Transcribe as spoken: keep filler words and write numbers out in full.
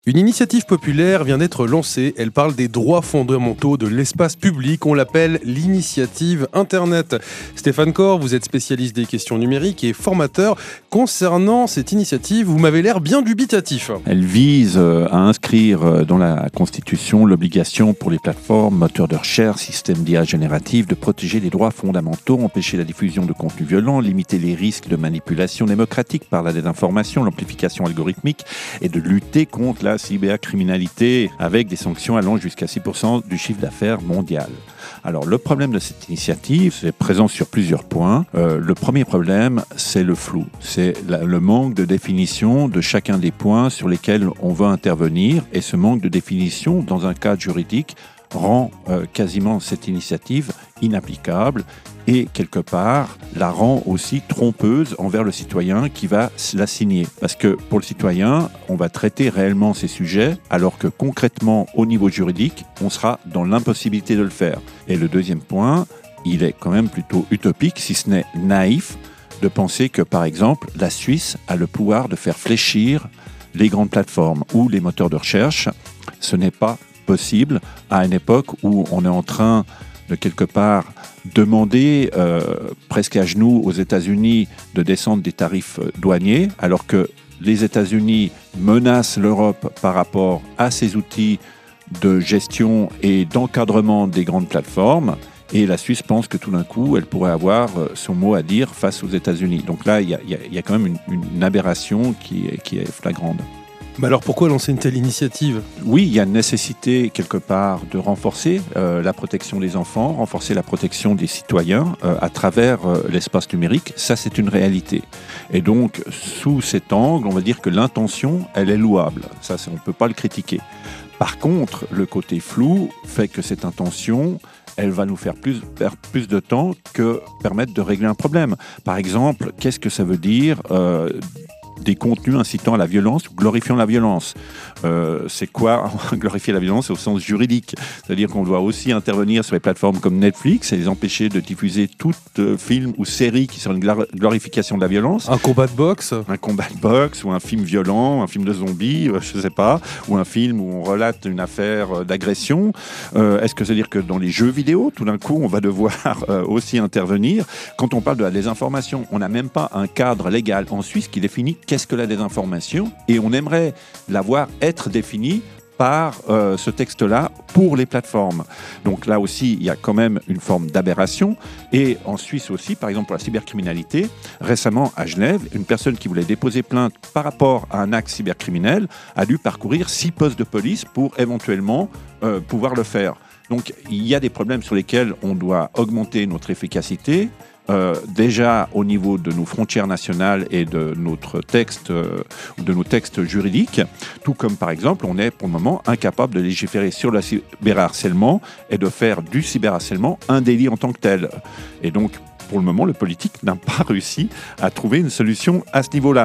Une initiative populaire vient d'être lancée. Elle parle des droits fondamentaux de l'espace public. On l'appelle l'initiative Internet. Stéphane Corr, vous êtes spécialiste des questions numériques et formateur. Concernant cette initiative, vous m'avez l'air bien dubitatif. Elle vise à inscrire dans la Constitution l'obligation pour les plateformes, moteurs de recherche, systèmes d'I A génératifs de protéger les droits fondamentaux, empêcher la diffusion de contenus violents, limiter les risques de manipulation démocratique par la désinformation, l'amplification algorithmique et de lutter contre la La cybercriminalité avec des sanctions allant jusqu'à six pour cent du chiffre d'affaires mondial. Alors le problème de cette initiative, c'est présent sur plusieurs points. Euh, le premier problème, c'est le flou, c'est la, le manque de définition de chacun des points sur lesquels on veut intervenir, et ce manque de définition dans un cadre juridique rend euh, quasiment cette initiative inapplicable et quelque part la rend aussi trompeuse envers le citoyen qui va la signer. Parce que pour le citoyen, on va traiter réellement ces sujets alors que concrètement au niveau juridique, on sera dans l'impossibilité de le faire. Et le deuxième point, il est quand même plutôt utopique, si ce n'est naïf, de penser que par exemple la Suisse a le pouvoir de faire fléchir les grandes plateformes ou les moteurs de recherche. Ce n'est pas possible à une époque où on est en train de quelque part demander euh, presque à genoux aux États-Unis de descendre des tarifs douaniers, alors que les États-Unis menacent l'Europe par rapport à ces outils de gestion et d'encadrement des grandes plateformes. Et la Suisse pense que tout d'un coup, elle pourrait avoir son mot à dire face aux États-Unis. Donc là, il y a, y a quand même une, une aberration qui est, qui est flagrante. Mais alors pourquoi lancer une telle initiative ? Oui, il y a une nécessité quelque part de renforcer euh, la protection des enfants, renforcer la protection des citoyens euh, à travers euh, l'espace numérique. Ça, c'est une réalité. Et donc, sous cet angle, on va dire que l'intention, elle est louable. Ça, on ne peut pas le critiquer. Par contre, le côté flou fait que cette intention, elle va nous faire plus, perdre plus de temps que permettre de régler un problème. Par exemple, qu'est-ce que ça veut dire euh, des contenus incitant à la violence ou glorifiant la violence. Euh, c'est quoi glorifier la violence au sens juridique ? C'est-à-dire qu'on doit aussi intervenir sur les plateformes comme Netflix et les empêcher de diffuser tout euh, film ou série qui sont une glorification de la violence. Un combat de boxe ? Un combat de boxe ou un film violent, un film de zombies, euh, je ne sais pas, ou un film où on relate une affaire d'agression. Euh, est-ce que c'est-à-dire que dans les jeux vidéo, tout d'un coup, on va devoir euh, aussi intervenir ? Quand on parle de la désinformation, on n'a même pas un cadre légal en Suisse qui définit qu'est-ce que la désinformation, et on aimerait la voir être définie par euh, ce texte-là pour les plateformes. Donc là aussi, il y a quand même une forme d'aberration. Et en Suisse aussi, par exemple pour la cybercriminalité, récemment à Genève, une personne qui voulait déposer plainte par rapport à un acte cybercriminel a dû parcourir six postes de police pour éventuellement euh, pouvoir le faire. Donc il y a des problèmes sur lesquels on doit augmenter notre efficacité. Euh, déjà au niveau de nos frontières nationales et de notre texte, euh, de nos textes juridiques, tout comme par exemple on est pour le moment incapable de légiférer sur le cyberharcèlement et de faire du cyberharcèlement un délit en tant que tel. Et donc pour le moment le politique n'a pas réussi à trouver une solution à ce niveau-là.